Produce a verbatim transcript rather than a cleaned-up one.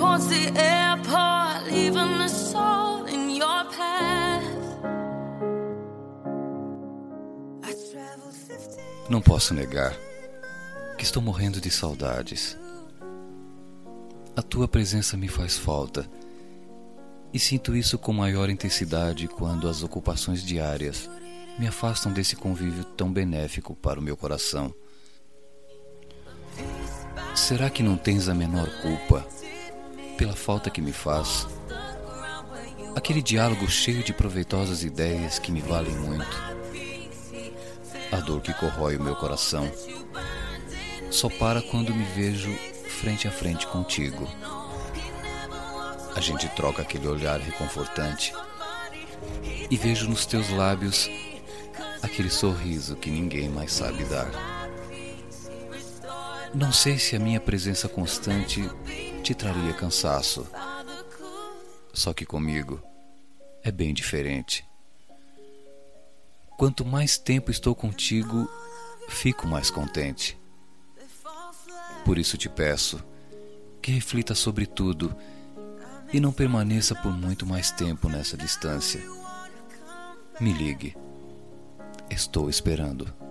towards the airport, leaving the soul in your path. I traveled fifteen. Não posso negar que estou morrendo de saudades. A tua presença me faz falta e sinto isso com maior intensidade quando as ocupações diárias me afastam desse convívio tão benéfico para o meu coração. Será que não tens a menor culpa pela falta que me faz? Aquele diálogo cheio de proveitosas ideias que me valem muito. A dor que corrói o meu coração só para quando me vejo frente a frente contigo. A gente troca aquele olhar reconfortante e vejo nos teus lábios aquele sorriso que ninguém mais sabe dar. Não sei se a minha presença constante te traria cansaço. Só que comigo é bem diferente. Quanto mais tempo estou contigo, fico mais contente. Por isso te peço que reflita sobre tudo e não permaneça por muito mais tempo nessa distância. Me ligue. Estou esperando.